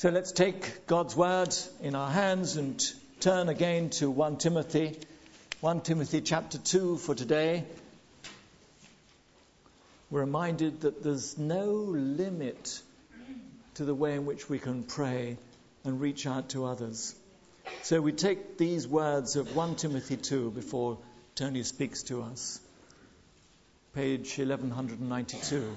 So let's take God's word in our hands and turn again to 1 Timothy chapter 2 for today. We're reminded that there's no limit to the way in which we can pray and reach out to others. So we take these words of 1 Timothy 2 before Tony speaks to us. Page 1192.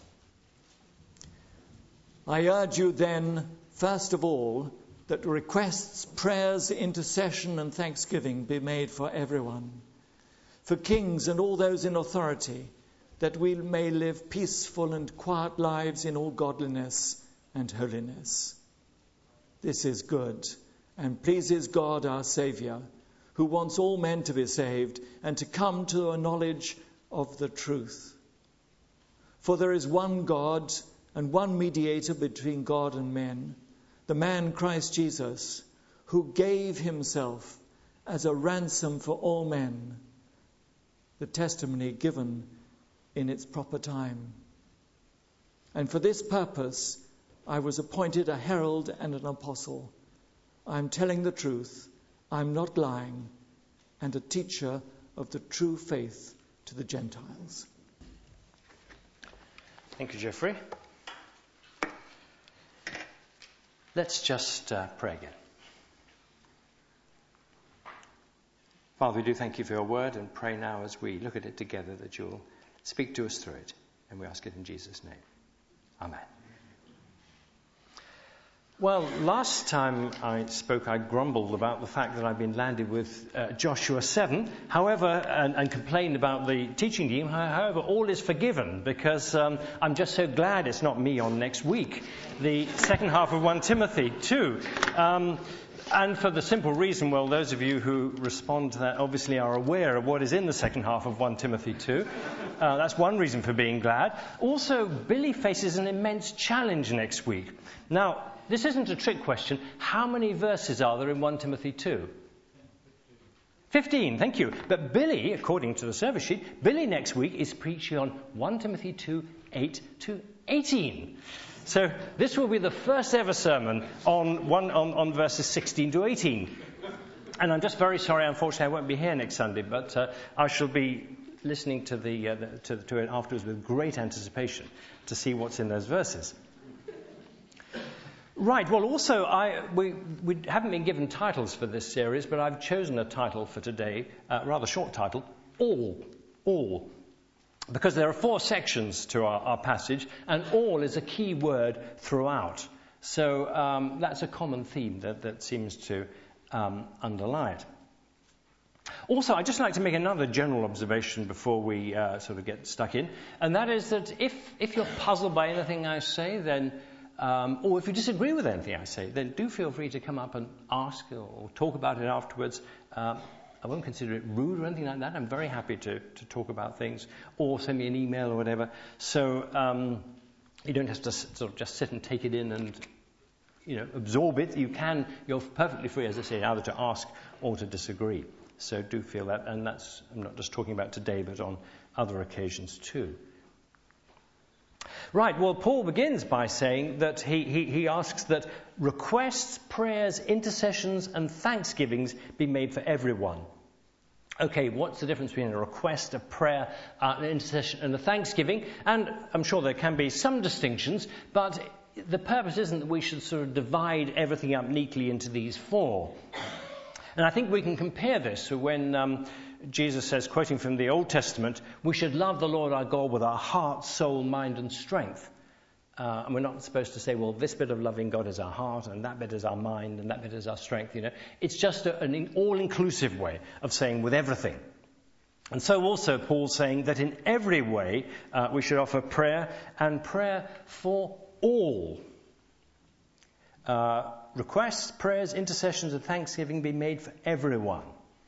I urge you then, first of all, that requests, prayers, intercession and thanksgiving be made for everyone, for kings and all those in authority, that we may live peaceful and quiet lives in all godliness and holiness. This is good and pleases God our Saviour, who wants all men to be saved and to come to a knowledge of the truth. For there is one God and one mediator between God and men, the man Christ Jesus, who gave himself as a ransom for all men, the testimony given in its proper time. And for this purpose I was appointed a herald and an apostle. I am telling the truth, I am not lying, and a teacher of the true faith to the Gentiles. Thank you, Geoffrey. Let's just pray again. Father, we do thank you for your word and pray now as we look at it together that you'll speak to us through it. And we ask it in Jesus' name. Amen. Well, last time I spoke, I grumbled about the fact that I've been landed with Joshua 7, however, and complained about the teaching team. However, all is forgiven because I'm just so glad it's not me on next week, the second half of 1 Timothy 2. And for the simple reason, well, those of you who respond to that obviously are aware of what is in the second half of 1 Timothy 2. That's one reason for being glad. Also, Billy faces an immense challenge next week. Now, this isn't a trick question. How many verses are there in 1 Timothy 2? 15, thank you. But Billy, according to the service sheet, Billy next week is preaching on 1 Timothy 2, 8 to 18. So this will be the first ever sermon on verses 16 to 18. And I'm just very sorry, unfortunately, I won't be here next Sunday, but I shall be listening to it afterwards with great anticipation to see what's in those verses. Right, well, also, we haven't been given titles for this series, but I've chosen a title for today, a rather short title, All. Because there are 4 sections to our passage, and all is a key word throughout. So that's a common theme that seems to underlie it. Also, I'd just like to make another general observation before we sort of get stuck in, and that is that if you're puzzled by anything I say, then or if you disagree with anything I say, then do feel free to come up and ask or talk about it afterwards. I won't consider it rude or anything like that. I'm very happy to talk about things, or send me an email or whatever. So you don't have to sort of just sit and take it in and absorb it. You're perfectly free, as I say, either to ask or to disagree. So do feel that, and I'm not just talking about today, but on other occasions too. Right, well, Paul begins by saying that he asks that requests, prayers, intercessions and thanksgivings be made for everyone. Okay, what's the difference between a request, a prayer, an intercession and a thanksgiving? And I'm sure there can be some distinctions, but the purpose isn't that we should sort of divide everything up neatly into these 4. And I think we can compare this to when Jesus says, quoting from the Old Testament, we should love the Lord our God with our heart, soul, mind and strength. And we're not supposed to say, well, this bit of loving God is our heart, and that bit is our mind, and that bit is our strength. It's just an all-inclusive way of saying with everything. And so also Paul's saying that in every way we should offer prayer, and prayer for all. Requests, prayers, intercessions and thanksgiving be made for everyone.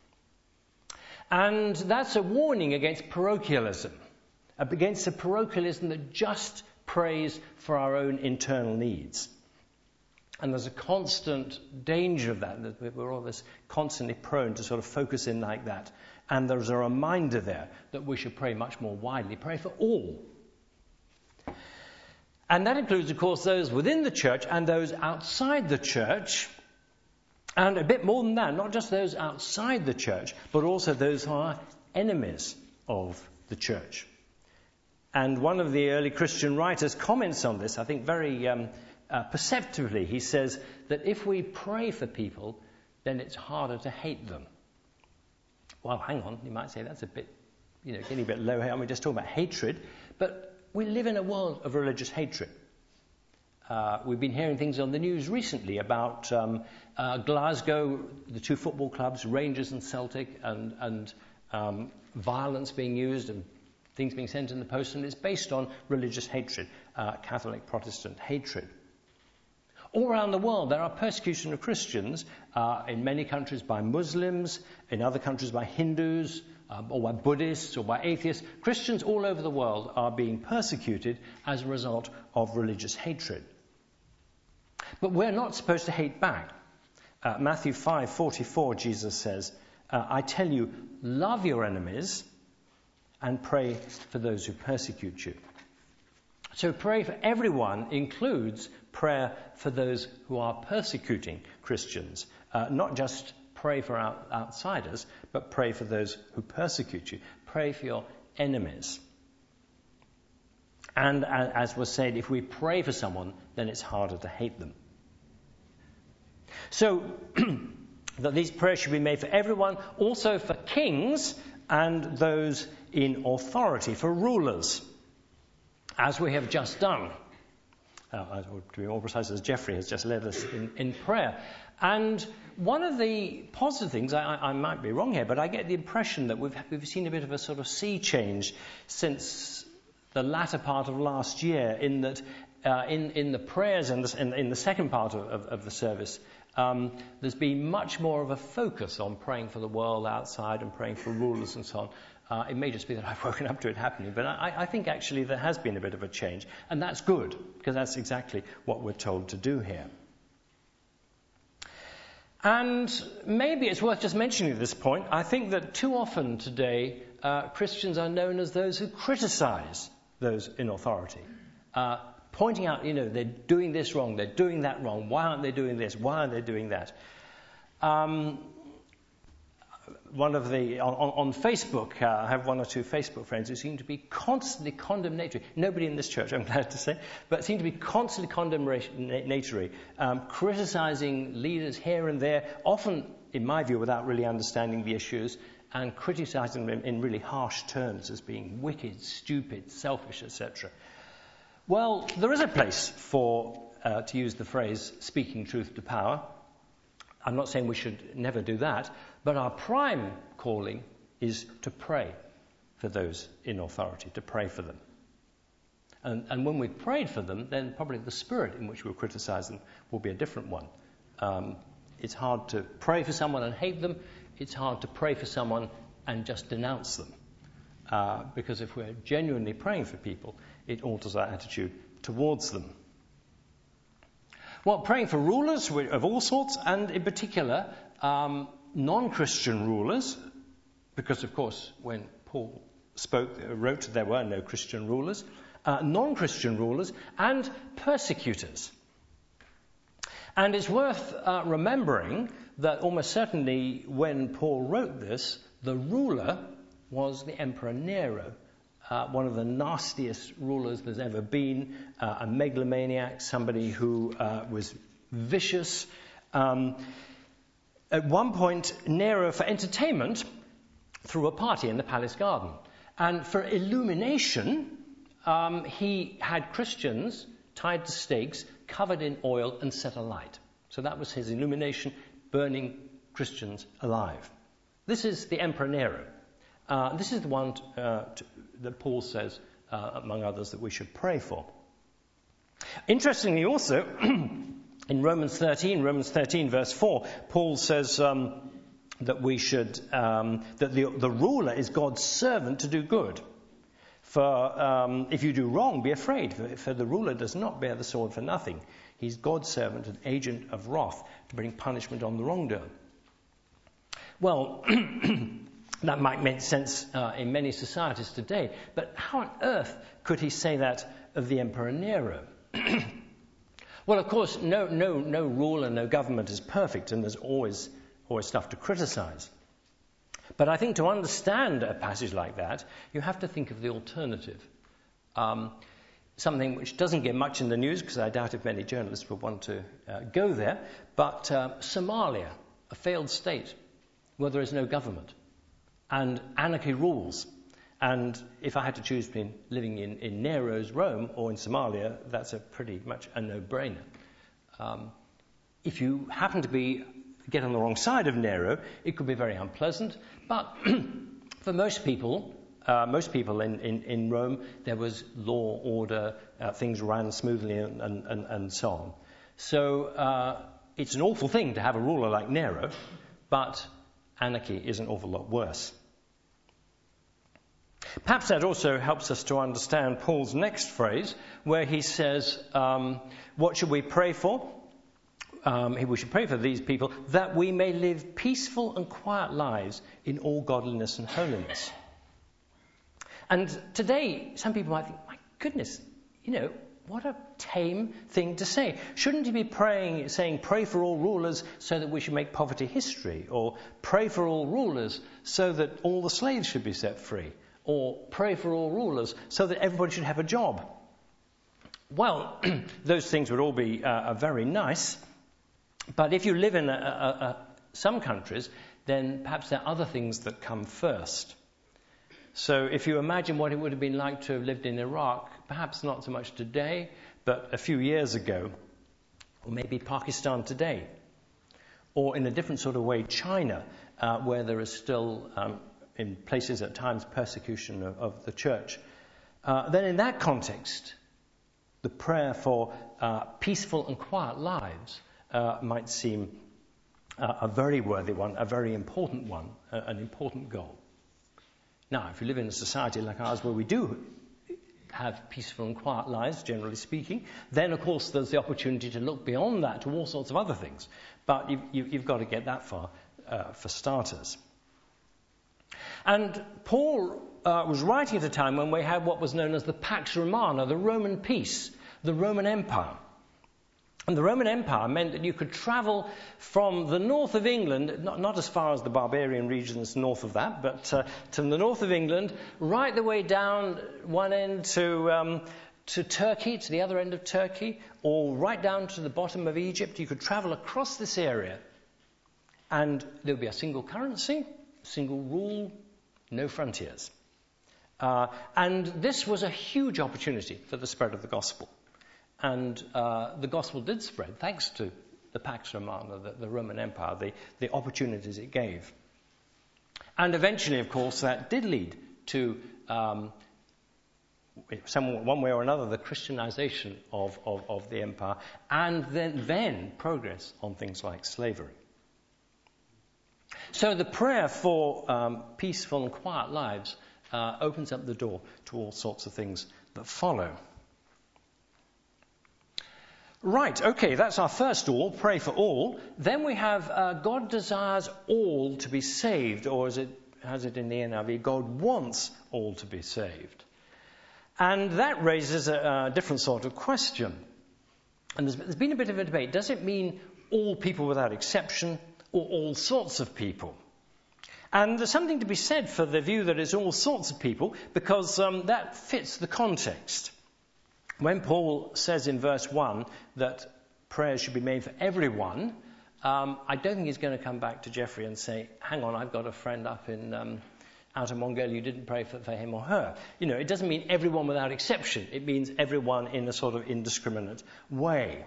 And that's a warning against parochialism, against a parochialism that just prays for our own internal needs. And there's a constant danger of that we're always constantly prone to sort of focus in like that. And there's a reminder there that we should pray much more widely, pray for all. And that includes, of course, those within the church and those outside the church. And a bit more than that, not just those outside the church, but also those who are enemies of the church. And one of the early Christian writers comments on this, I think very perceptively. He says that if we pray for people, then it's harder to hate them. Well, hang on, you might say that's a bit, getting a bit low here. We're just talking about hatred. But we live in a world of religious hatred. We've been hearing things on the news recently about Glasgow, the two football clubs, Rangers and Celtic, and violence being used and things being sent in the post, and it's based on religious hatred, Catholic Protestant hatred. All around the world there are persecution of Christians, in many countries by Muslims, in other countries by Hindus, or by Buddhists, or by atheists. Christians all over the world are being persecuted as a result of religious hatred. But we're not supposed to hate back. Matthew 5:44, Jesus says, I tell you, love your enemies and pray for those who persecute you. So pray for everyone includes prayer for those who are persecuting Christians. Not just pray for outsiders, but pray for those who persecute you. Pray for your enemies. And as was said, if we pray for someone, then it's harder to hate them. So that these prayers should be made for everyone, also for kings and those in authority, for rulers, as we have just done. To be more precise, as Geoffrey has just led us in prayer. And one of the positive things, I might be wrong here, but I get the impression that we've seen a bit of a sort of sea change since the latter part of last year, in that in the prayers and in the second part of the service, there's been much more of a focus on praying for the world outside and praying for rulers and so on. It may just be that I've woken up to it happening, but I think actually there has been a bit of a change, and that's good, because that's exactly what we're told to do here. And maybe it's worth just mentioning at this point, I think that too often today Christians are known as those who criticize those in authority, pointing out, they're doing this wrong, they're doing that wrong, why aren't they doing this, why aren't they doing that? On Facebook, I have one or two Facebook friends who seem to be constantly condemnatory. Nobody in this church, I'm glad to say, but seem to be constantly condemnatory, criticizing leaders here and there, often, in my view, without really understanding the issues, and criticizing them in really harsh terms as being wicked, stupid, selfish, etc. Well, there is a place for, to use the phrase, speaking truth to power. I'm not saying we should never do that, but our prime calling is to pray for those in authority, to pray for them. And when we've prayed for them, then probably the spirit in which we'll criticize them will be a different one. It's hard to pray for someone and hate them. It's hard to pray for someone and just denounce them. Because if we're genuinely praying for people, it alters our attitude towards them. Well, praying for rulers of all sorts, and in particular, non-Christian rulers, because, of course, when Paul wrote, there were no Christian rulers, non-Christian rulers, and persecutors. And it's worth remembering that almost certainly when Paul wrote this, the ruler was the Emperor Nero, one of the nastiest rulers there's ever been, a megalomaniac, somebody who was vicious. At one point, Nero, for entertainment, threw a party in the palace garden. And for illumination, he had Christians tied to stakes, covered in oil, and set alight. So that was his illumination, burning Christians alive. This is the Emperor Nero. This is the one that Paul says, among others, that we should pray for. Interestingly also, in Romans 13 verse 4, Paul says that we should, that the ruler is God's servant to do good. For if you do wrong, be afraid, for the ruler does not bear the sword for nothing. He's God's servant, an agent of wrath, to bring punishment on the wrongdoer. Well, that might make sense in many societies today, but how on earth could he say that of the Emperor Nero? Well, of course, no rule and no government is perfect, and there's always stuff to criticize. But I think to understand a passage like that, you have to think of the alternative. Something which doesn't get much in the news, because I doubt if many journalists would want to go there, but Somalia, a failed state where there is no government, and anarchy rules. And if I had to choose between living in Nero's Rome or in Somalia, that's pretty much a no-brainer. If you happen to get on the wrong side of Nero, it could be very unpleasant. But for most people in Rome, there was law, order, things ran smoothly and so on. So it's an awful thing to have a ruler like Nero, but anarchy is an awful lot worse. Perhaps that also helps us to understand Paul's next phrase, where he says, what should we pray for? We should pray for these people, that we may live peaceful and quiet lives in all godliness and holiness. And today, some people might think, my goodness, what a tame thing to say. Shouldn't he be saying, pray for all rulers so that we should make poverty history? Or pray for all rulers so that all the slaves should be set free? Or pray for all rulers so that everybody should have a job? Well, those things would all be very nice. But if you live in some countries, then perhaps there are other things that come first. So if you imagine what it would have been like to have lived in Iraq, perhaps not so much today, but a few years ago, or maybe Pakistan today, or in a different sort of way, China, where there is still, in places at times, persecution of the church, then in that context, the prayer for peaceful and quiet lives might seem a very worthy one, a very important one, an important goal. Now, if you live in a society like ours where we do have peaceful and quiet lives, generally speaking, then, of course, there's the opportunity to look beyond that to all sorts of other things. But you've got to get that far for starters. And Paul was writing at a time when we had what was known as the Pax Romana, the Roman peace, the Roman Empire. And the Roman Empire meant that you could travel from the north of England, not as far as the barbarian regions north of that, but to the north of England, right the way down one end to Turkey, to the other end of Turkey, or right down to the bottom of Egypt. You could travel across this area, and there would be a single currency, single rule, no frontiers. And this was a huge opportunity for the spread of the gospel. And the gospel did spread, thanks to the Pax Romana, the Roman Empire, the opportunities it gave. And eventually, of course, that did lead to, one way or another, the Christianization of the empire, and then progress on things like slavery. So the prayer for peaceful and quiet lives opens up the door to all sorts of things that follow. Right, okay, that's our first all, pray for all. Then we have God desires all to be saved, or as it has it in the NIV, God wants all to be saved. And that raises a different sort of question. And there's been a bit of a debate. Does it mean all people without exception, or all sorts of people? And there's something to be said for the view that it's all sorts of people, because that fits the context. When Paul says in verse 1 that prayers should be made for everyone, I don't think he's going to come back to Jeffrey and say, hang on, I've got a friend up in out of Mongolia, you didn't pray for him or her. It doesn't mean everyone without exception. It means everyone in a sort of indiscriminate way.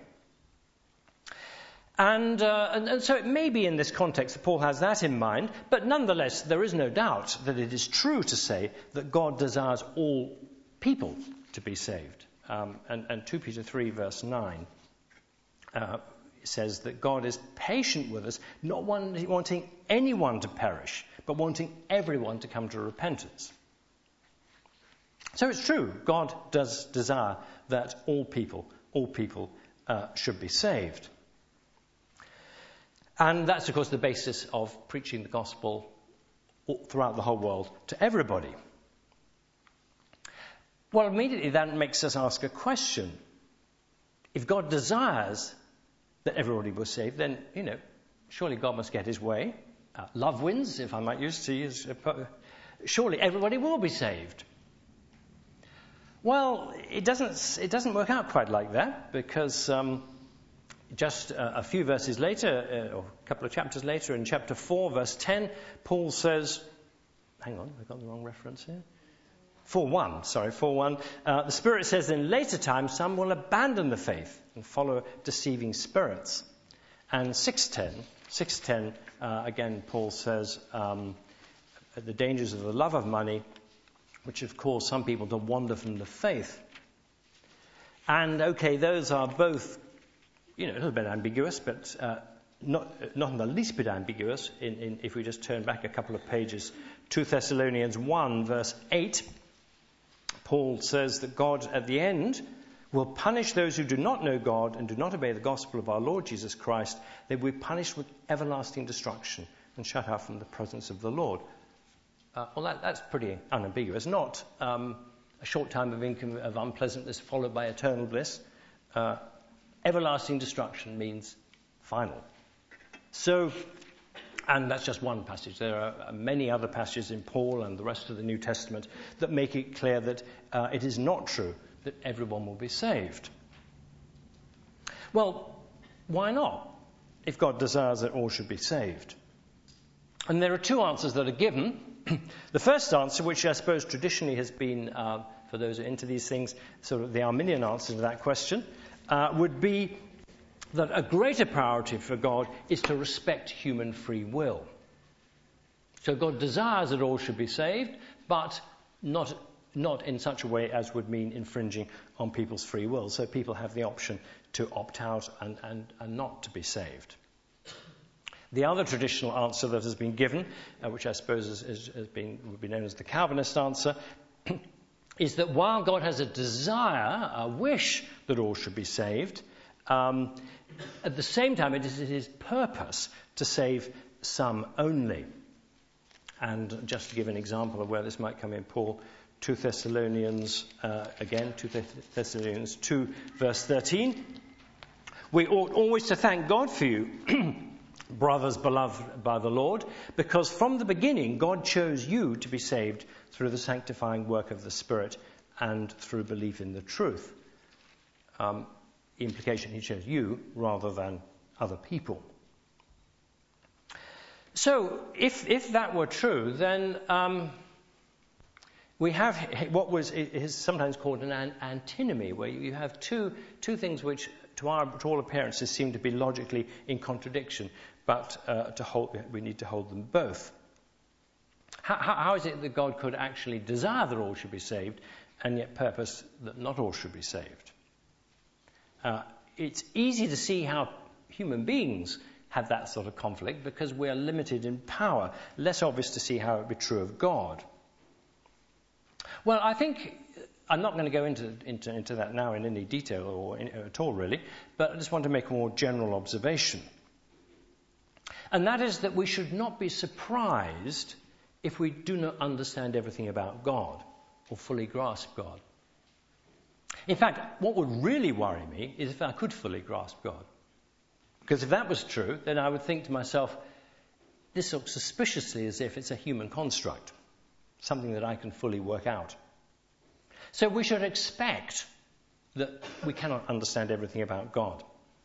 And so it may be in this context that Paul has that in mind, but nonetheless, there is no doubt that it is true to say that God desires all people to be saved. And 2 Peter 3 verse 9 says that God is patient with us, not wanting anyone to perish, but wanting everyone to come to repentance. So it's true, God does desire that all people should be saved. And that's, of course, the basis of preaching the gospel throughout the whole world to everybody. Well, immediately that makes us ask a question. if God desires that everybody was saved, then, surely God must get his way. Love wins, if I might use. Surely everybody will be saved. Well, it doesn't work out quite like that, because just a few verses later, or a couple of chapters later, in chapter 4, verse 10, Paul says, hang on, I've got the wrong reference here. 4:1. The Spirit says, in later times some will abandon the faith and follow deceiving spirits. And 6:10, again, Paul says, the dangers of the love of money, which have caused some people to wander from the faith. And, those are both, a little bit ambiguous, but not in the least bit ambiguous. If we just turn back a couple of pages, 2 Thessalonians 1, verse 8, Paul says that God, at the end, will punish those who do not know God and do not obey the gospel of our Lord Jesus Christ. They will be punished with everlasting destruction and shut out from the presence of the Lord. That's pretty unambiguous. Not a short time of unpleasantness followed by eternal bliss. Everlasting destruction means final. So, and that's just one passage. There are many other passages in Paul and the rest of the New Testament that make it clear that it is not true that everyone will be saved. Well, why not, if God desires that all should be saved? And there are two answers that are given. The first answer, which I suppose traditionally has been, for those who are into these things, sort of the Arminian answer to that question, would be that a greater priority for God is to respect human free will. So God desires that all should be saved, but not in such a way as would mean infringing on people's free will. So people have the option to opt out and not to be saved. The other traditional answer that has been given, which I suppose would be known as the Calvinist answer, is that while God has a desire, a wish that all should be saved, at the same time it is his purpose to save some only. And just to give an example of where this might come in, Paul, 2 Thessalonians 2, verse 13. We ought always to thank God for you, brothers beloved by the Lord, because from the beginning God chose you to be saved through the sanctifying work of the Spirit and through belief in the truth. Implication, he chose you rather than other people. So, if that were true, then we have what is sometimes called an antinomy, where you have two things which, to all appearances, seem to be logically in contradiction, but we need to hold them both. How is it that God could actually desire that all should be saved, and yet purpose that not all should be saved? It's easy to see how human beings have that sort of conflict because we are limited in power. Less obvious to see how it would be true of God. Well, I think I'm not going to go into that now in any detail or at all really, but I just want to make a more general observation. And that is that we should not be surprised if we do not understand everything about God or fully grasp God. In fact, what would really worry me is if I could fully grasp God. Because if that was true, then I would think to myself, this looks suspiciously as if it's a human construct, something that I can fully work out. So we should expect that we cannot understand everything about God.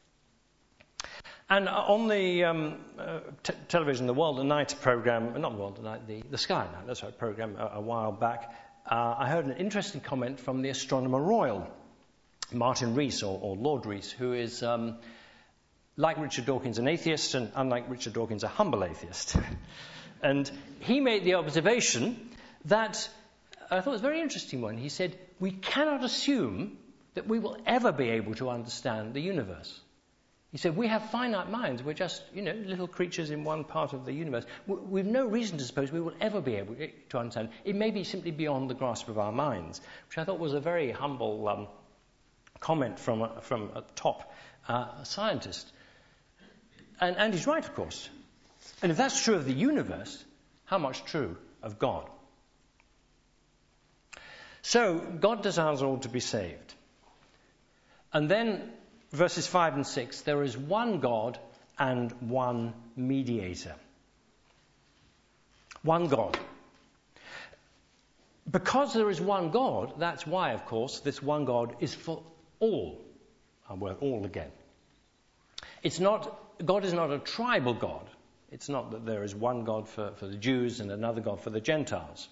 And on the television, the World at Night program, not the World at Night, the Sky at Night, that's right, program a while back, I heard an interesting comment from the Astronomer Royal, Martin Rees, or Lord Rees, who is, like Richard Dawkins, an atheist, and unlike Richard Dawkins, a humble atheist. And he made the observation that, I thought it was a very interesting one. He said, we cannot assume that we will ever be able to understand the universe. He said, we have finite minds. We're just, little creatures in one part of the universe. We've no reason to suppose we will ever be able to understand. It may be simply beyond the grasp of our minds, which I thought was a very humble comment from a top scientist. And he's right, of course. And if that's true of the universe, how much true of God? So, God desires all to be saved. And then verses 5 and 6, there is one God and one mediator. One God. Because there is one God, that's why, of course, this one God is for all. I'll word all again. God is not a tribal God. It's not that there is one God for the Jews and another God for the Gentiles.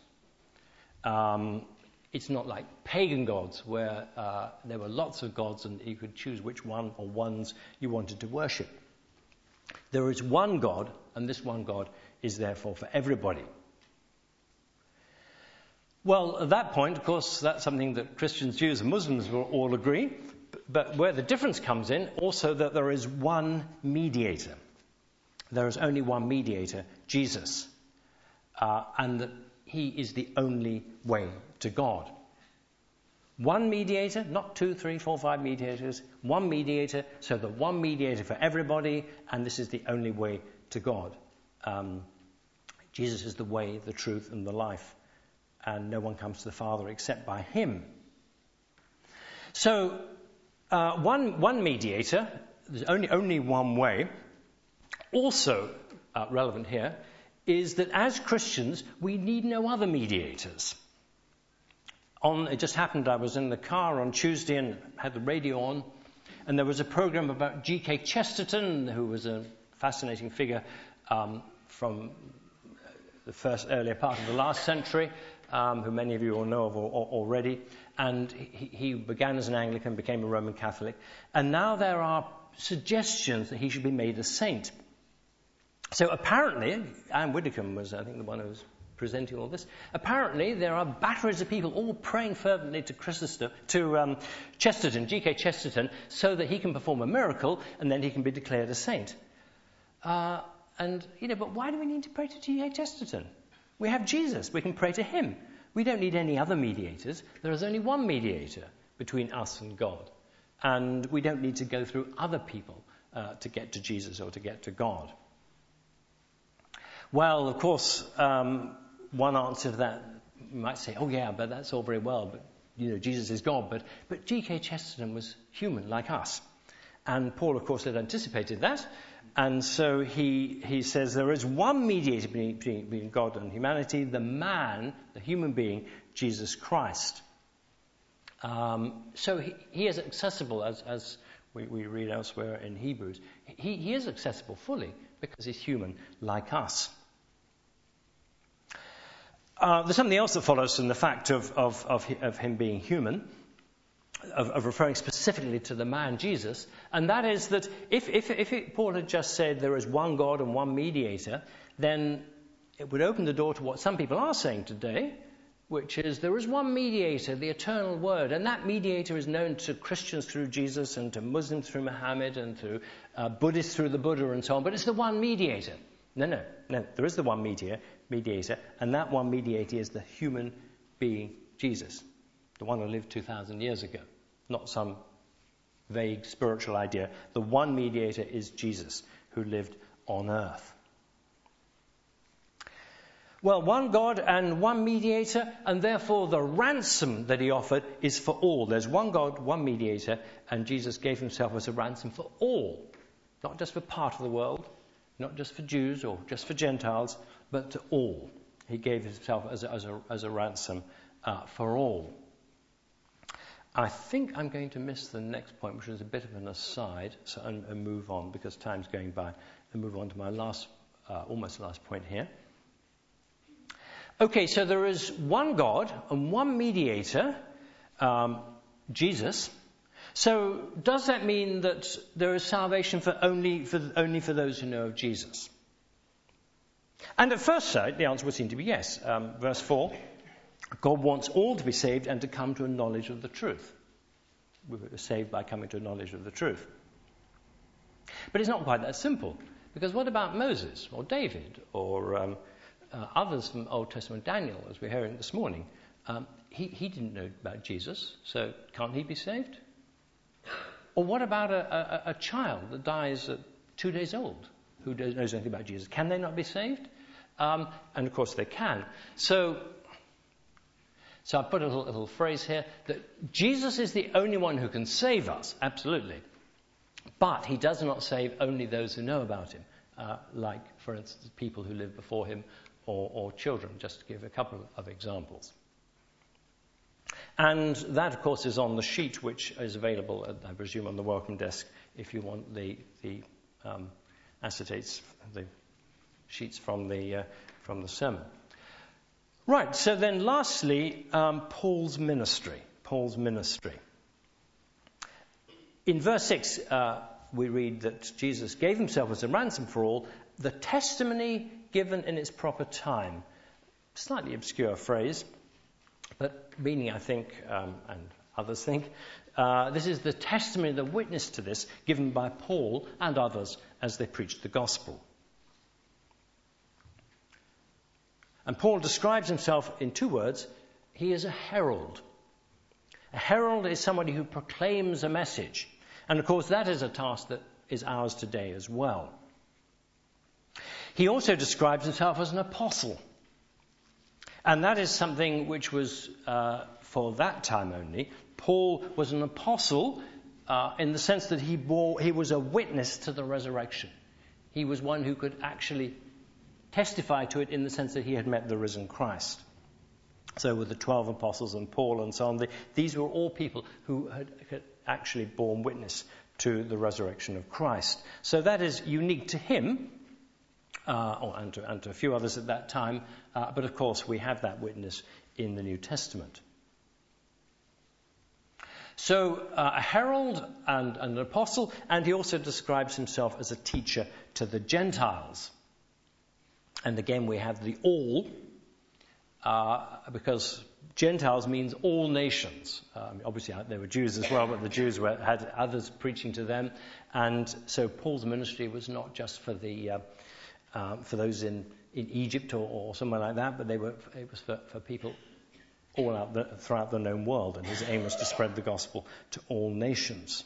It's not like pagan gods where there were lots of gods and you could choose which one or ones you wanted to worship. There is one God, and this one God is therefore for everybody. Well, at that point, of course, that's something that Christians, Jews, and Muslims will all agree. But where the difference comes in, also that there is one mediator. There is only one mediator, Jesus. And that he is the only way to God. One mediator, not 2, 3, 4, 5 mediators. One mediator, so the one mediator for everybody, and this is the only way to God. Jesus is the way, the truth, and the life. And no one comes to the Father except by him. So, one mediator, there's only one way. Also relevant here is that as Christians, we need no other mediators. It just happened, I was in the car on Tuesday and had the radio on, and there was a program about G.K. Chesterton, who was a fascinating figure from the earlier part of the last century, who many of you will know of already. And he began as an Anglican, became a Roman Catholic. And now there are suggestions that he should be made a saint. So apparently, Anne Widdecombe was, I think, the one who was presenting all this. Apparently, there are batteries of people all praying fervently to Chesterton, G.K. Chesterton, so that he can perform a miracle and then he can be declared a saint. But why do we need to pray to G.K. Chesterton? We have Jesus. We can pray to him. We don't need any other mediators. There is only one mediator between us and God. And we don't need to go through other people to get to Jesus or to get to God. Well, of course, one answer to that, you might say, oh yeah, but that's all very well, but Jesus is God. But G.K. Chesterton was human like us. And Paul, of course, had anticipated that. And so he says there is one mediator between God and humanity, the human being, Jesus Christ. So he is accessible, as we read elsewhere in Hebrews. He is accessible fully because he's human like us. There's something else that follows from the fact of him being human, of referring specifically to the man Jesus, and that is that if Paul had just said there is one God and one mediator, then it would open the door to what some people are saying today, which is there is one mediator, the eternal Word, and that mediator is known to Christians through Jesus and to Muslims through Muhammad and to Buddhists through the Buddha and so on, but it's the one mediator. No, there is the one mediator, and that one mediator is the human being Jesus, the one who lived 2,000 years ago, not some vague spiritual idea. The one mediator is Jesus, who lived on earth. Well, one God and one mediator, and therefore the ransom that he offered is for all. There's one God, one mediator, and Jesus gave himself as a ransom for all, not just for part of the world, not just for Jews or just for Gentiles, but to all. He gave himself as a ransom for all. I think I'm going to miss the next point, which is a bit of an aside, and move on because time's going by, and move on to my almost last point here. Okay, so there is one God and one mediator, Jesus. So does that mean that there is salvation only for those who know of Jesus? And at first sight, the answer would seem to be yes. Verse 4, God wants all to be saved and to come to a knowledge of the truth. We were saved by coming to a knowledge of the truth. But it's not quite that simple, because what about Moses or David or others from Old Testament, Daniel, as we're hearing this morning? He didn't know about Jesus, so can't he be saved? Or what about a child that dies at 2 days old who knows anything about Jesus? Can they not be saved? And of course they can. So I put a little phrase here that Jesus is the only one who can save us, absolutely. But he does not save only those who know about him, like, for instance, people who lived before him or children, just to give a couple of examples. And that, of course, is on the sheet which is available, I presume, on the welcome desk if you want the acetates, the sheets from the sermon. Right, so then lastly, Paul's ministry. Paul's ministry. In verse 6, we read that Jesus gave himself as a ransom for all, the testimony given in its proper time. Slightly obscure phrase, but meaning, I think, and others think, this is the testimony, the witness to this, given by Paul and others as they preached the gospel. And Paul describes himself in 2 words. He is a herald. A herald is somebody who proclaims a message. And of course, that is a task that is ours today as well. He also describes himself as an apostle. And that is something which was for that time only. Paul was an apostle in the sense that he was a witness to the resurrection. He was one who could actually testify to it in the sense that he had met the risen Christ. So with the 12 apostles and Paul and so on, these were all people who had actually borne witness to the resurrection of Christ. So that is unique to him, and to a few others at that time, but of course we have that witness in the New Testament. So a herald and an apostle, and he also describes himself as a teacher to the Gentiles. And again we have the all, because Gentiles means all nations. Obviously there were Jews as well, but the Jews had others preaching to them. And so Paul's ministry was not just for those in Egypt or somewhere like that, but it was for people all throughout the known world. And his aim was to spread the gospel to all nations.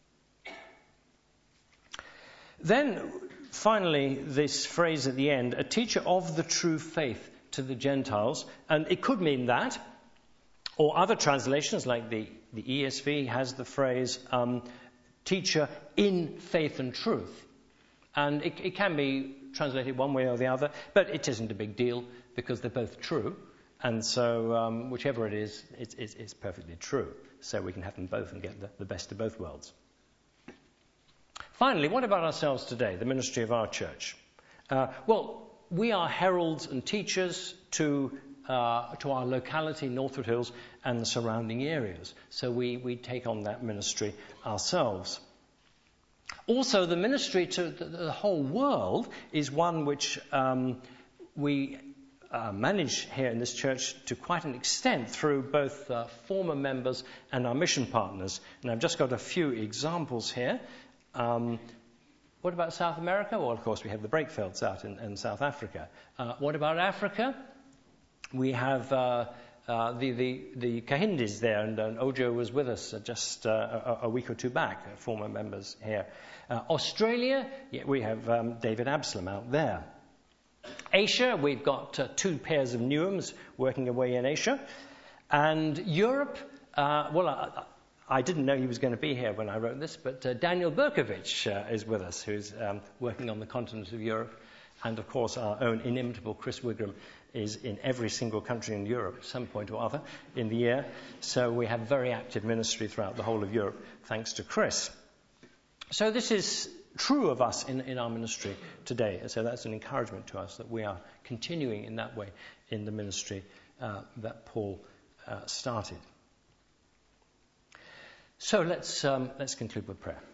Then, finally, this phrase at the end, a teacher of the true faith to the Gentiles. And it could mean that, or other translations like the ESV has the phrase teacher in faith and truth. And it can be translated one way or the other, but it isn't a big deal because they're both true. And so whichever it is, it's perfectly true. So we can have them both and get the best of both worlds. Finally, what about ourselves today, the ministry of our church? Well, we are heralds and teachers to our locality, Northwood Hills, and the surrounding areas. So we take on that ministry ourselves. Also, the ministry to the whole world is one which we manage here in this church to quite an extent through both former members and our mission partners. And I've just got a few examples here. What about South America? Well, of course, we have the Breakfelds out in South Africa. What about Africa? We have the Kahindis there, and Ojo was with us just a week or two back, former members here. Australia, we have David Absalom out there. Asia, we've got 2 pairs of Newhams working away in Asia. And Europe, I didn't know he was going to be here when I wrote this, but Daniel Berkovich is with us, who's working on the continent of Europe. And, of course, our own inimitable Chris Wigram is in every single country in Europe at some point or other in the year. So we have very active ministry throughout the whole of Europe, thanks to Chris. So this is true of us in our ministry today. So that's an encouragement to us that we are continuing in that way in the ministry that Paul started. So let's conclude with prayer.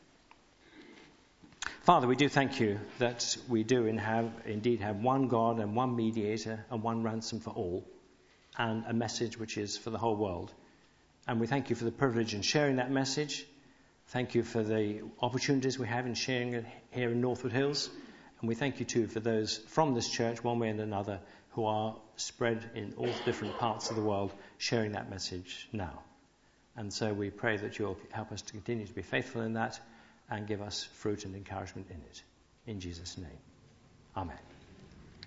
Father, we do thank you that we do indeed have one God and one mediator and one ransom for all, and a message which is for the whole world. And we thank you for the privilege in sharing that message. Thank you for the opportunities we have in sharing it here in Northwood Hills. And we thank you too for those from this church, one way and another, who are spread in all different parts of the world, sharing that message now. And so we pray that you'll help us to continue to be faithful in that and give us fruit and encouragement in it. In Jesus' name. Amen.